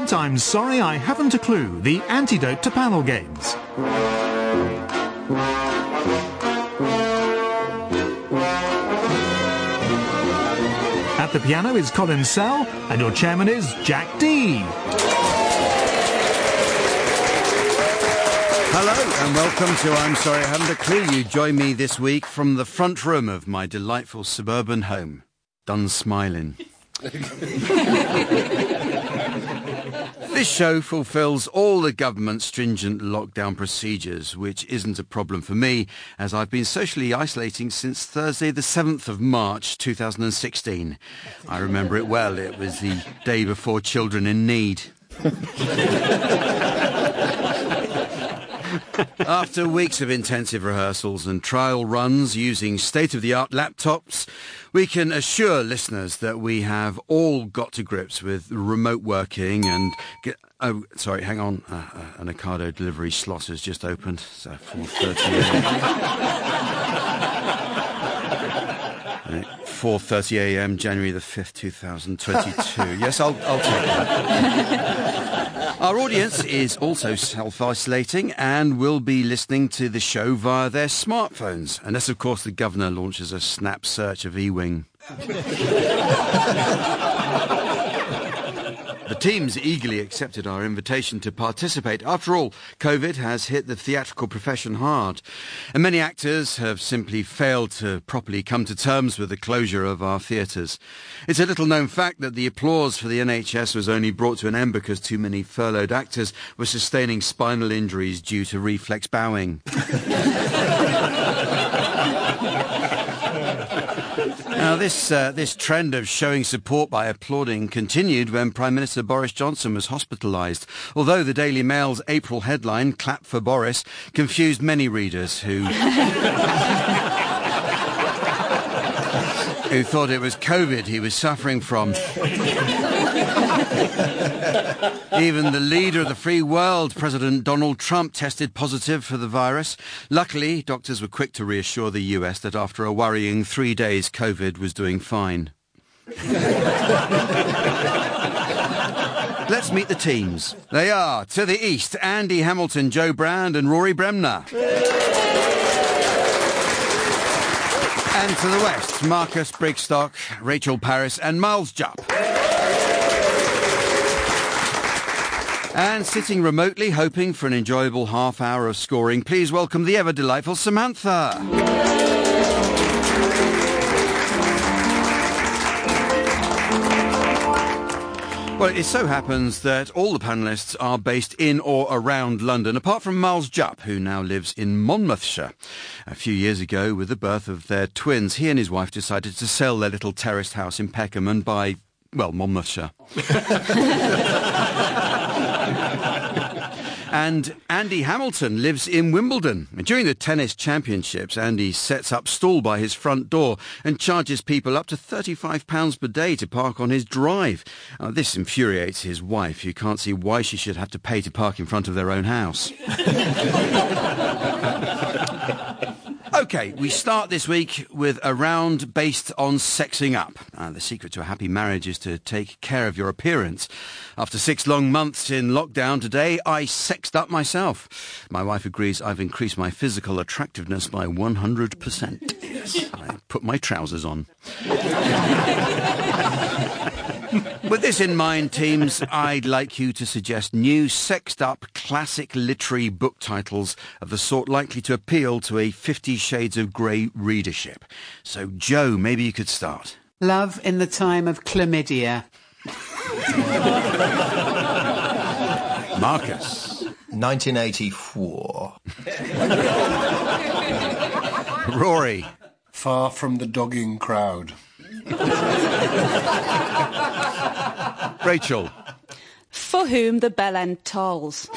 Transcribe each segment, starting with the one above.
present I'm Sorry I Haven't a Clue, the antidote to panel games. At the piano is Colin Sell, and your chairman is Jack D. Hello and welcome to I'm Sorry I Haven't a Clue. You join me this week from the front room of my delightful suburban home. Done smiling. This show fulfills all the government's stringent lockdown procedures, which isn't a problem for me, as I've been socially isolating since Thursday the 7th of March 2016. I remember it well. It was the day before Children in Need. After weeks of intensive rehearsals and trial runs using state-of-the-art laptops, we can assure listeners that we have all got to grips with remote working and... Oh, sorry, hang on. An Ocado delivery slot has just opened. So 4:30 a.m. January the 5th, 2022. Yes, I'll take that. Our audience is also self-isolating and will be listening to the show via their smartphones, unless, of course, the Governor launches a snap search of E-Wing. The teams eagerly accepted our invitation to participate. After all, COVID has hit the theatrical profession hard, and many actors have simply failed to properly come to terms with the closure of our theatres. It's a little-known fact that the applause for the NHS was only brought to an end because too many furloughed actors were sustaining spinal injuries due to reflex bowing. Now, this trend of showing support by applauding continued when Prime Minister Boris Johnson was hospitalised, although the Daily Mail's April headline, "Clap for Boris," confused many readers who thought it was COVID he was suffering from. Even the leader of the free world, President Donald Trump, tested positive for the virus. Luckily, doctors were quick to reassure the US that after a worrying 3 days, COVID was doing fine. Let's meet the teams. They are, to the east, Andy Hamilton, Joe Brand and Rory Bremner. And to the west, Marcus Brigstock, Rachel Parris and Miles Jupp. And sitting remotely, hoping for an enjoyable half hour of scoring, please welcome the ever-delightful Samantha. Well, it so happens that all the panellists are based in or around London, apart from Miles Jupp, who now lives in Monmouthshire. A few years ago, with the birth of their twins, he and his wife decided to sell their little terraced house in Peckham and buy, well, Monmouthshire. And Andy Hamilton lives in Wimbledon. During the tennis championships, Andy sets up stall by his front door and charges people up to £35 per day to park on his drive. This infuriates his wife, who can't see why she should have to pay to park in front of their own house. OK, we start this week with a round based on sexing up. The secret to a happy marriage is to take care of your appearance. After 6 long months in lockdown today, I sexed up myself. My wife agrees I've increased my physical attractiveness by 100%. Yes, I put my trousers on. With this in mind, teams, I'd like you to suggest new sexed-up classic literary book titles of the sort likely to appeal to a 50 Shades of Grey readership. So, Joe, maybe you could start. Love in the Time of Chlamydia. Marcus. 1984. Rory. Far from the dogging crowd. Rachel. For Whom the Bell End Tolls.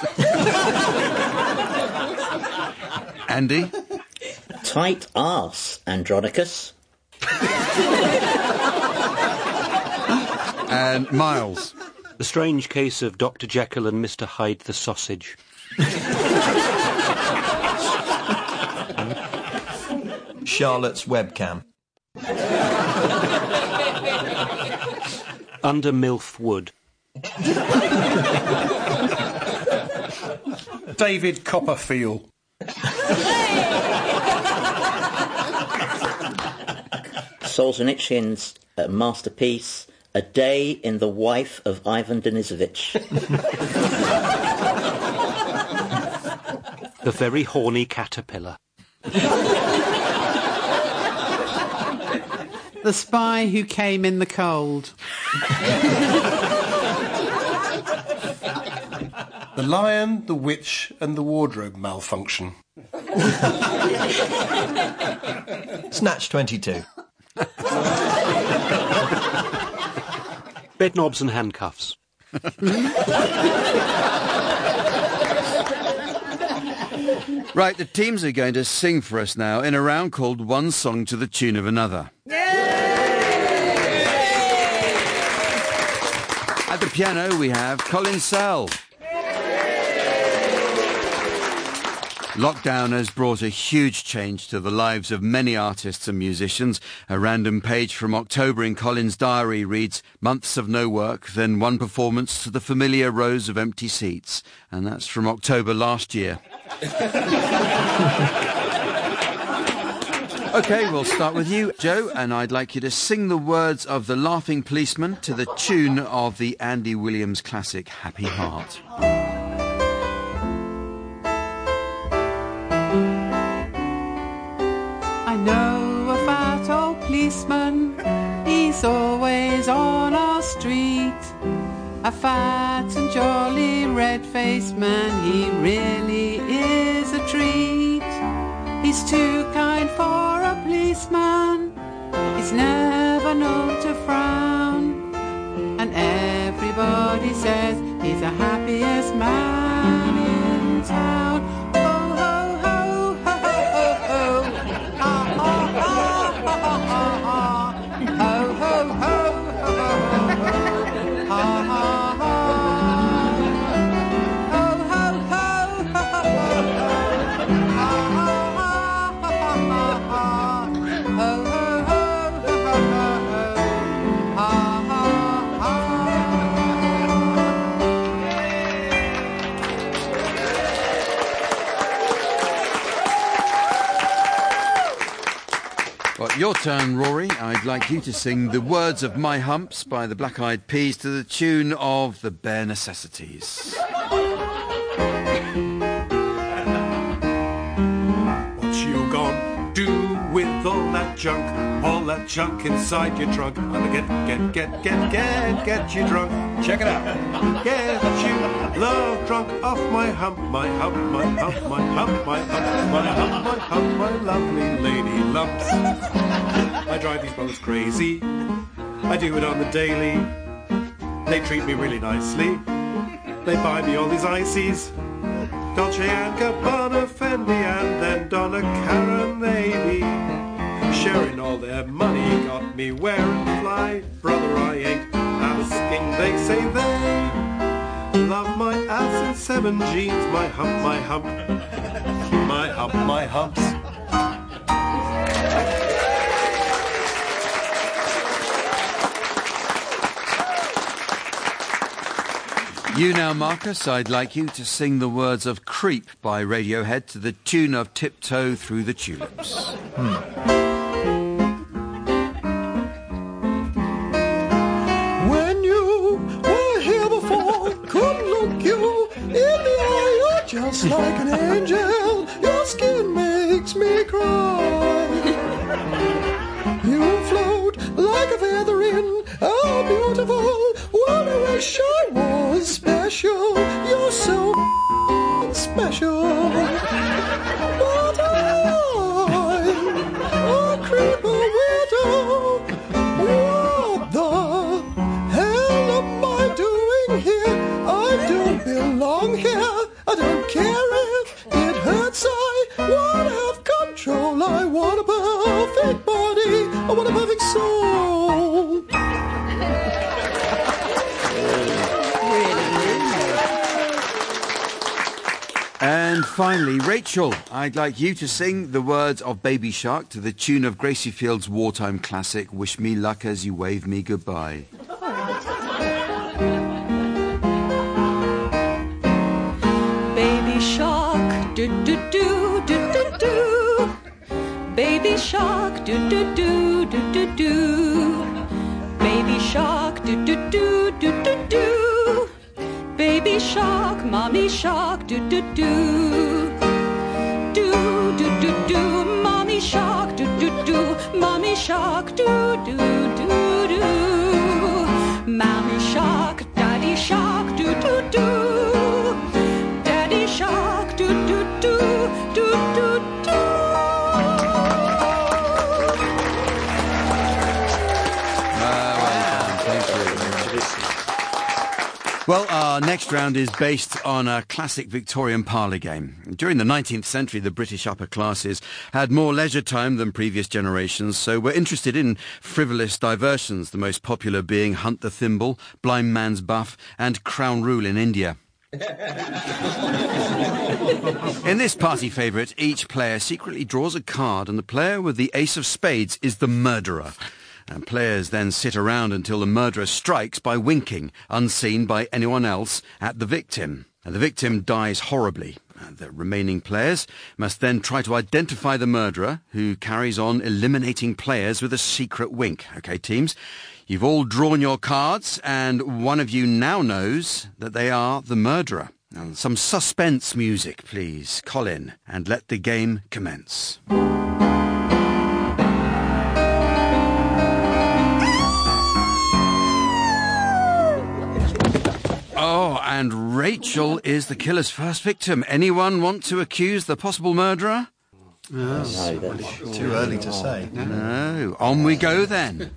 Andy. Tight Arse, Andronicus. And Miles. The Strange Case of Dr. Jekyll and Mr. Hyde the Sausage. Charlotte's Webcam. Under Milf Wood. David Copperfield. Solzhenitsyn's masterpiece, A Day in the Wife of Ivan Denisovich. The Very Horny Caterpillar. The Spy Who Came in the Cold. The Lion, the Witch and the Wardrobe Malfunction. Snatch 22. Bed knobs and handcuffs. Right, the teams are going to sing for us now in a round called One Song to the Tune of Another. At the piano we have Colin Sell. Lockdown has brought a huge change to the lives of many artists and musicians. A random page from October in Colin's diary reads, months of no work, then one performance to the familiar rows of empty seats. And that's from October last year. OK, we'll start with you, Joe, and I'd like you to sing the words of The Laughing Policeman to the tune of the Andy Williams classic Happy Heart. I know a fat old policeman, he's always on our street. A fat and jolly red-faced man, he really is a treat. He's too kind for a policeman, he's never known to frown. And everybody says he's the happiest man in town. Your turn, Rory. I'd like you to sing The Words of My Humps by the Black Eyed Peas to the tune of The Bare Necessities. What you gonna do with all that junk inside your trunk? Gonna get you drunk. Check it out. Get you love drunk off my hump, my hump, my hump, my hump, my hump, my hump, my hump, my lovely lady lumps. I drive these boats crazy, I do it on the daily. They treat me really nicely, they buy me all these ices, Dolce & Gabbana, Fendi and then Donna Karan maybe. Sharing all their money got me wearing fly. Brother, I ain't asking, they say they love my ass in 7 jeans. My hump, my hump, my hump, my humps. You now, Marcus, I'd like you to sing the words of Creep by Radiohead to the tune of Tiptoe Through the Tulips. When you were here before, couldn't look you in the eye. You're just like an angel, your skin makes me cry. You float like a feather in a beautiful world. I wish I was special. You're so special. But I'm a creeper widow. What the hell am I doing here? I don't belong here. I don't care if it hurts. I want to have control. I want a perfect body. I want a perfect soul. And finally, Rachel, I'd like you to sing the words of Baby Shark to the tune of Gracie Field's wartime classic, Wish Me Luck as You Wave Me Goodbye. do-do-do. Baby shark, do-do-do, do-do-do. Baby shark, do-do-do, do-do-do. Baby shark, mommy shark, do-do-do. Do-do-do-do, mommy shark, do-do-do. Mommy shark, do-do-do-do. Mommy shark, daddy shark, do-do-do. Daddy shark, do-do-do, do-do-do. Well, our next round is based on a classic Victorian parlour game. During the 19th century, the British upper classes had more leisure time than previous generations, so were interested in frivolous diversions, the most popular being Hunt the Thimble, Blind Man's Buff, and Crown Rule in India. In this party favourite, each player secretly draws a card, and the player with the ace of spades is the murderer. And players then sit around until the murderer strikes by winking, unseen by anyone else, at the victim. And the victim dies horribly. The remaining players must then try to identify the murderer, who carries on eliminating players with a secret wink. OK, teams, you've all drawn your cards, and one of you now knows that they are the murderer. Now, some suspense music, please, Colin, and let the game commence. Oh, and Rachel is the killer's first victim. Anyone want to accuse the possible murderer? No, that's Too early to say. No. On we go then.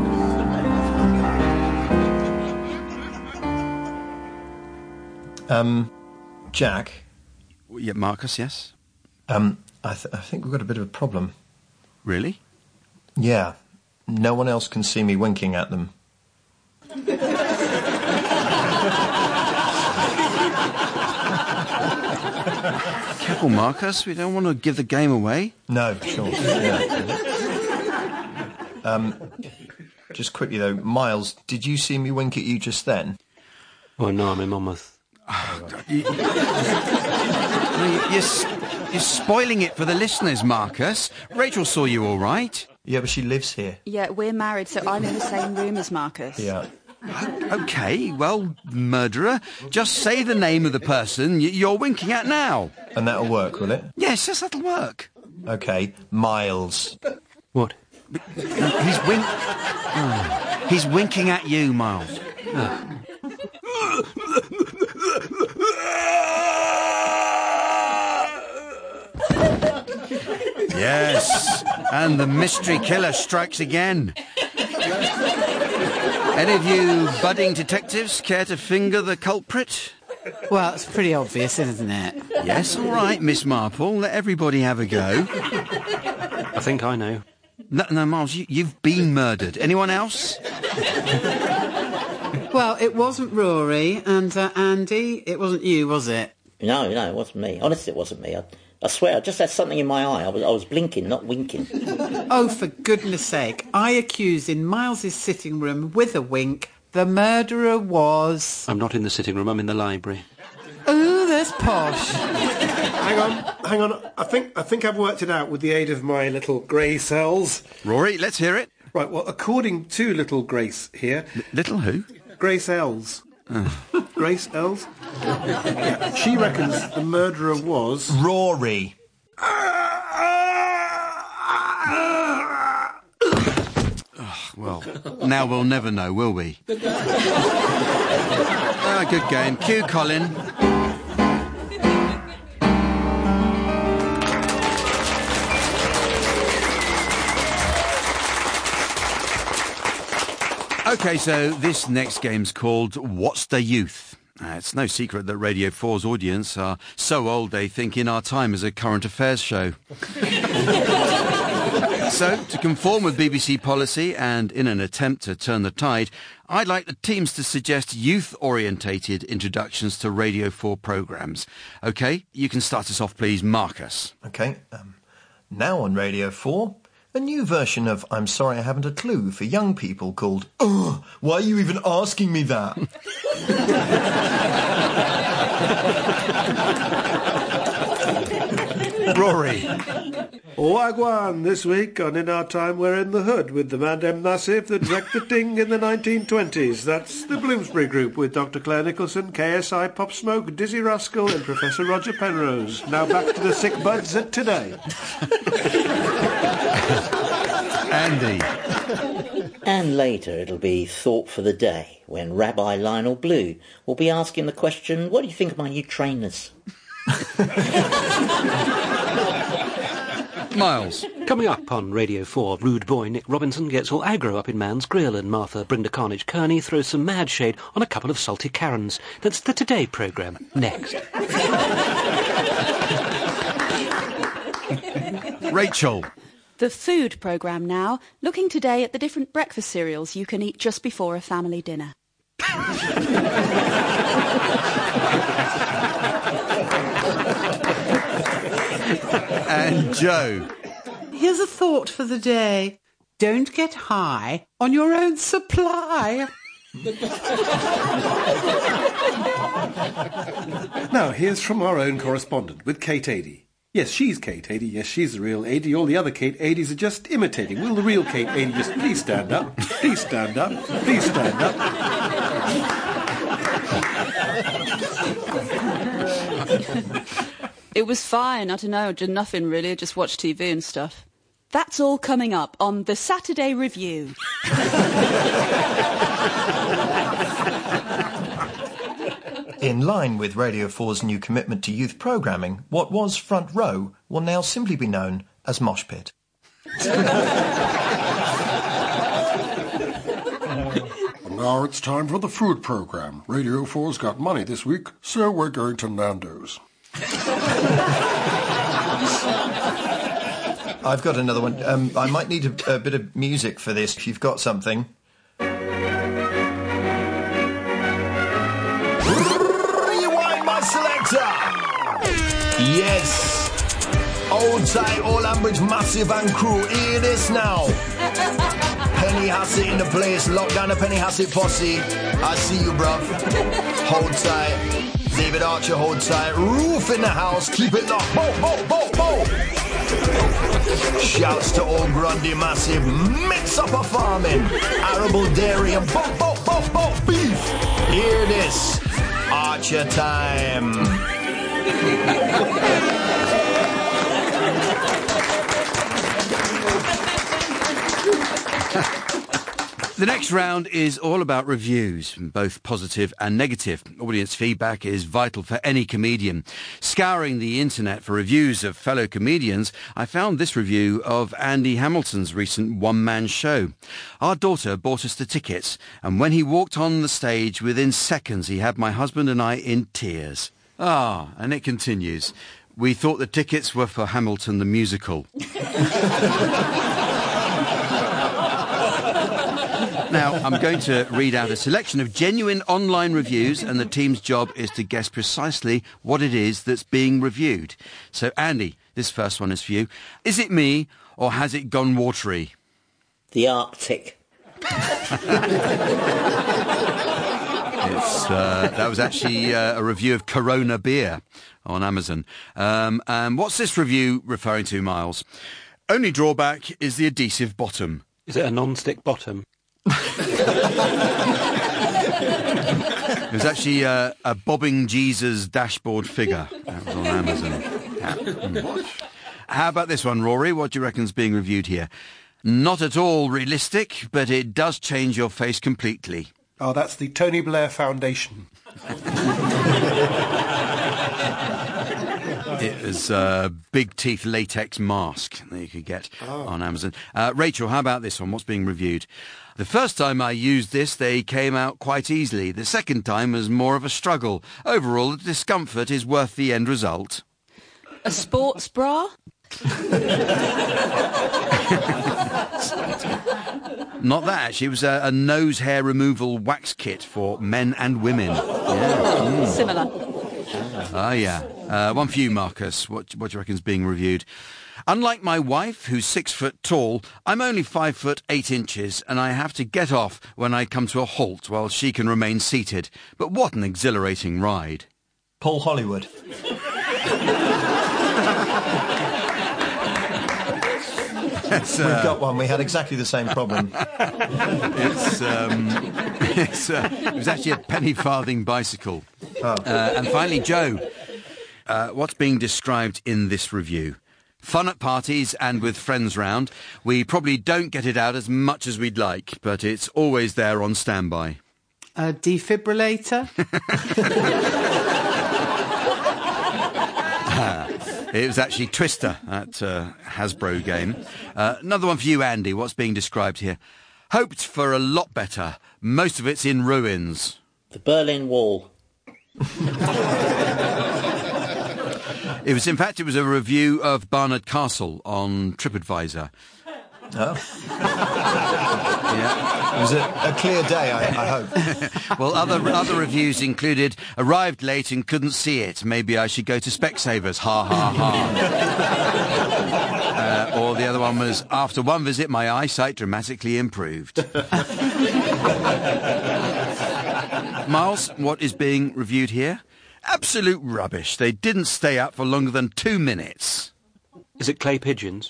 Jack? Yeah, Marcus, yes? I think we've got a bit of a problem. Really? Yeah. No one else can see me winking at them. Careful, Marcus. We don't want to give the game away. No, sure. Yeah. Just quickly, though, Miles, did you see me wink at you just then? Oh, no, I'm in Monmouth. You're spoiling it for the listeners, Marcus. Rachel saw you all right. Yeah, but she lives here. Yeah, we're married, so I'm in the same room as Marcus. Yeah. OK, well, murderer, just say the name of the person you're winking at now. And that'll work, will it? Yes, that'll work. OK, Miles. What? He's winking at you, Miles. Yes, and the mystery killer strikes again. Any of you budding detectives care to finger the culprit? Well, it's pretty obvious, isn't it? Yes, all right, Miss Marple. Let everybody have a go. I think I know. No, Miles, you've been murdered. Anyone else? Well, it wasn't Rory, and Andy, it wasn't you, was it? No, it wasn't me. Honestly, it wasn't me. I swear, I just had something in my eye. I was blinking, not winking. Oh, for goodness sake. I accused in Miles's sitting room with a wink. The murderer was... I'm not in the sitting room, I'm in the library. Oh, that's posh. Hang on. I think I've worked it out with the aid of my little grey cells. Rory, let's hear it. Right, well, according to little Grace here... Little who? Grace Ells. Grace Ells? Yeah, she reckons the murderer was... Rory. Well, now we'll never know, will we? Good game. Cue Colin. OK, so this next game's called What's the Youth? It's no secret that Radio 4's audience are so old they think In Our Time is a current affairs show. So, to conform with BBC policy and in an attempt to turn the tide, I'd like the teams to suggest youth-orientated introductions to Radio 4 programmes. OK, you can start us off, please, Marcus. OK, now on Radio 4, a new version of I'm Sorry I Haven't a Clue for young people called Why Are You Even Asking Me That? Rory. Wagwan this week on In Our Time We're in the Hood with the Mandem Massive that wrecked the ting in the 1920s. That's the Bloomsbury Group with Dr. Claire Nicholson, KSI Pop Smoke, Dizzy Rascal and Professor Roger Penrose. Now back to the sick buds at today. Andy. And later it'll be Thought for the Day, when Rabbi Lionel Blue will be asking the question, what do you think of my new trainers? Miles. Coming up on Radio 4, rude boy Nick Robinson gets all aggro up in Man's Grill and Martha Brenda Carnage-Kearney throws some mad shade on a couple of salty Karens. That's the Today programme. Next. Rachel. The food programme now, looking today at the different breakfast cereals you can eat just before a family dinner. And Joe. Here's a thought for the day. Don't get high on your own supply. Now, here's from our own correspondent with Kate Adie. Yes, she's Kate Adie. Yes, she's the real Adie. All the other Kate Adies are just imitating. Will the real Kate Adie just please stand up? Please stand up. Please stand up. It was fine. I don't know. Did nothing really. I just watched TV and stuff. That's all coming up on the Saturday Review. In line with Radio 4's new commitment to youth programming, what was Front Row will now simply be known as Mosh Pit. Now it's time for the food programme. Radio 4's got money this week, so we're going to Nando's. I've got another one. I might need a bit of music for this, if you've got something. Selector. Yes. Old tight, all Ambridge Massive and crew. Hear this now. Penny Hassett in the place. Lock down the Penny Hassett posse. I see you, bruv. Hold tight. David Archer, hold tight. Roof in the house. Keep it locked. Bo, bo, bo, bo. Shouts to all Grundy Massive. Mix up a farming. Arable dairy and bo, bo, bo, bo. Beef. Hear this. Archer time. The next round is all about reviews, both positive and negative. Audience feedback is vital for any comedian. Scouring the internet for reviews of fellow comedians, I found this review of Andy Hamilton's recent one-man show. Our daughter bought us the tickets, and when he walked on the stage, within seconds he had my husband and I in tears. And it continues. We thought the tickets were for Hamilton the musical. Now, I'm going to read out a selection of genuine online reviews, and the team's job is to guess precisely what it is that's being reviewed. So, Andy, this first one is for you. Is it me, or has it gone watery? The Arctic. That was actually a review of Corona beer on Amazon. And what's this review referring to, Miles? Only drawback is the adhesive bottom. Is it a non-stick bottom? It was actually a Bobbing Jesus dashboard figure. That was on Amazon. How about this one, Rory? What do you reckon's being reviewed here? Not at all realistic, but it does change your face completely. Oh, that's the Tony Blair Foundation. It was a big teeth latex mask that you could get on Amazon. Rachel, how about this one? What's being reviewed? The first time I used this, they came out quite easily. The second time was more of a struggle. Overall, the discomfort is worth the end result. A sports bra? Not that, actually. It was a nose hair removal wax kit for men and women. Yeah. Similar. Yeah. One for you, Marcus. What do you reckon's being reviewed? Unlike my wife, who's 6 foot tall, I'm only 5 foot 8 inches, and I have to get off when I come to a halt while she can remain seated. But what an exhilarating ride. Paul Hollywood. We've got one. We had exactly the same problem. It was actually a penny farthing bicycle. And finally, Joe, what's being described in this review? Fun at parties and with friends round. We probably don't get it out as much as we'd like, but it's always there on standby. A defibrillator? It was actually Twister at Hasbro game. Another one for you, Andy. What's being described here? Hoped for a lot better. Most of it's in ruins. The Berlin Wall. It was a review of Barnard Castle on TripAdvisor. Oh. Yeah. It was a clear day, I hope. Well, other reviews included, arrived late and couldn't see it. Maybe I should go to Specsavers. Ha, ha, ha. Or the other one was, after one visit, my eyesight dramatically improved. Miles, what is being reviewed here? Absolute rubbish. They didn't stay up for longer than 2 minutes. Is it clay pigeons?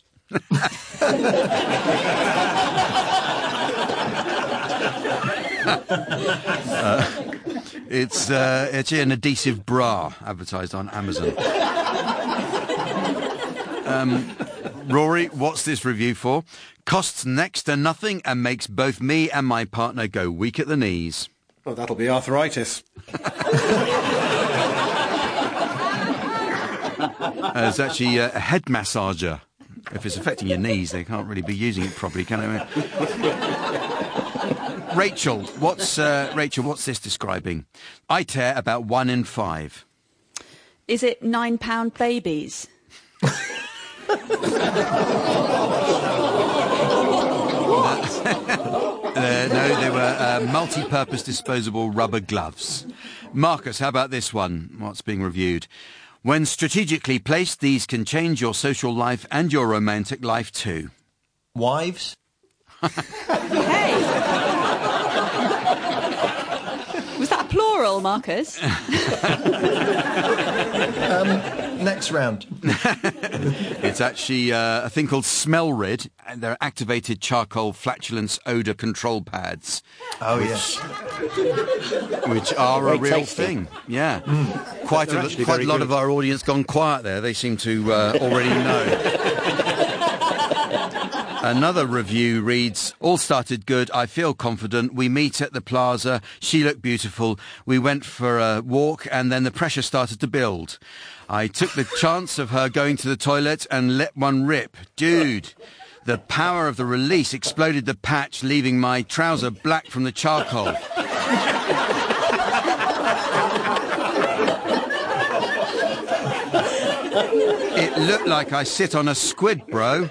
It's actually an adhesive bra advertised on Amazon. Rory, what's this review for? Costs next to nothing and makes both me and my partner go weak at the knees. Oh, that'll be arthritis. It's actually a head massager. If it's affecting your knees, they can't really be using it properly, can they? Rachel, what's this describing? I tear about 1 in 5. Is it £9 babies? No, they were multi-purpose disposable rubber gloves. Marcus, how about this one? What's being reviewed? When strategically placed, these can change your social life and your romantic life too. Wives? Hey! Was that a plural, Marcus? Next round. It's actually a thing called Smellrid, and they're activated charcoal flatulence odour control pads. Oh, yes. Which are very a real tasty. thing. Yeah. Quite a very lot good. of our audience gone quiet there. They seem to already know. Another review reads, all started good, I feel confident, we meet at the plaza, she looked beautiful, we went for a walk and then the pressure started to build. I took the chance of her going to the toilet and let one rip. Dude, the power of the release exploded the patch, leaving my trouser black from the charcoal. It looked like I sit on a squid, bro.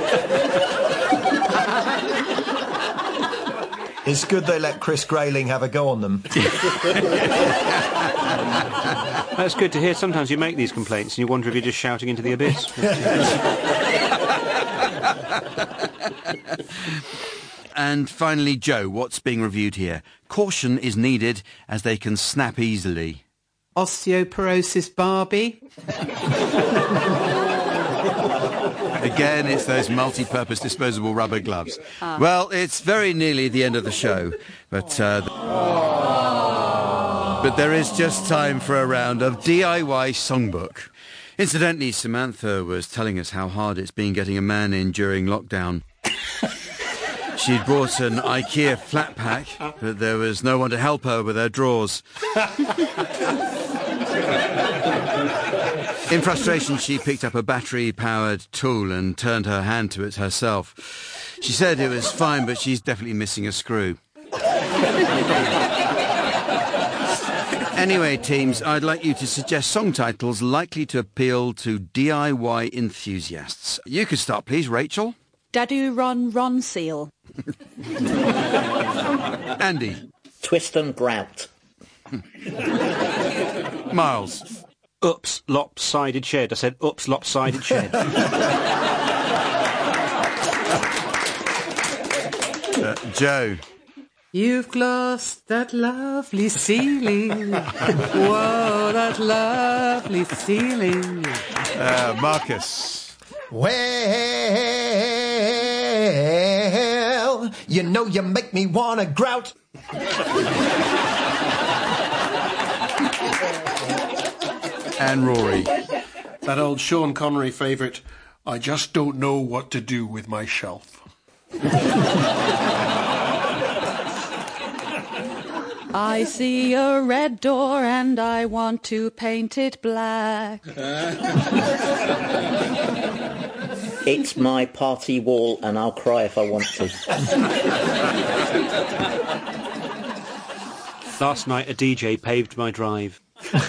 It's good they let Chris Grayling have a go on them. That's good to hear. Sometimes you make these complaints and you wonder if you're just shouting into the abyss. And finally, Joe, what's being reviewed here? Caution is needed as they can snap easily. Osteoporosis Barbie? Again, it's those multi-purpose disposable rubber gloves. Well, it's very nearly the end of the show, but there is just time for a round of DIY Songbook. Incidentally, Samantha was telling us how hard it's been getting a man in during lockdown. She'd brought an IKEA flat pack, but there was no one to help her with her drawers. In frustration, she picked up a battery-powered tool and turned her hand to it herself. She said it was fine, but she's definitely missing a screw. Anyway, teams, I'd like you to suggest song titles likely to appeal to DIY enthusiasts. You could start, please, Rachel. Dadu Ron Seal. Andy. Twist and grout. Miles. Oops, lopsided shed. I said, oops, lopsided shed. Joe. You've lost that lovely ceiling. Whoa, that lovely ceiling. Marcus. Well, you know you make me want to grout. And Rory. That old Sean Connery favourite, I just don't know what to do with my shelf. I see a red door and I want to paint it black. It's my party wall and I'll cry if I want to. Last night a DJ paved my drive.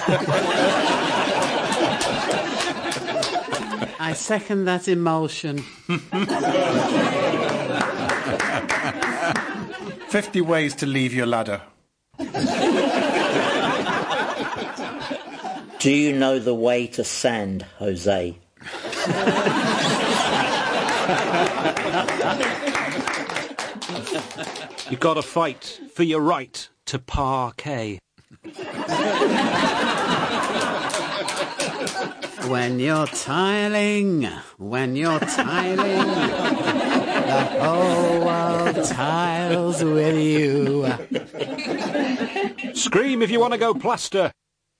I second that emulsion. 50 ways to leave your ladder. Do you know the way to sand, Jose? You gotta fight for your right to parquet. When you're tiling, the whole world tiles with you. Scream if you want to go plaster.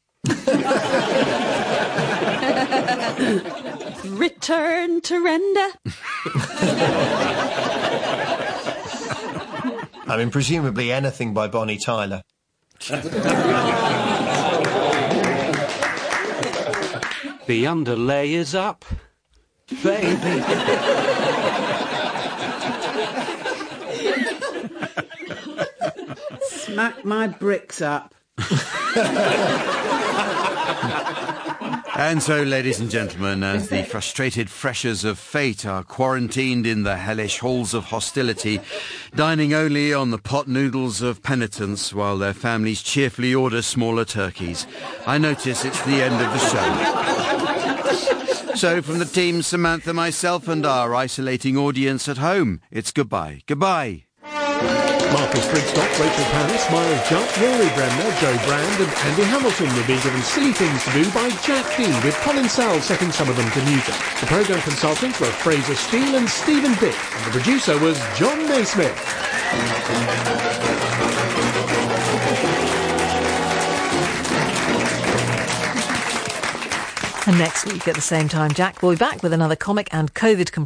Return to render. I mean, presumably anything by Bonnie Tyler. The underlay is up, baby. Smack my bricks up. And so, ladies and gentlemen, as the frustrated freshers of fate are quarantined in the hellish halls of hostility, dining only on the pot noodles of penitence while their families cheerfully order smaller turkeys, I notice it's the end of the show. So, from the team, Samantha, myself and our isolating audience at home, it's goodbye. Goodbye. Marcus Brigstock, Rachel Paris, Miles Jupp, Rory Bremner, Joe Brand and Andy Hamilton were being given silly things to do by Jack Dee, with Colin Sell setting some of them to music. The programme consultants were Fraser Steele and Stephen Dick, and the producer was John Naismith. And next week at the same time, Jack will be back with another comic and COVID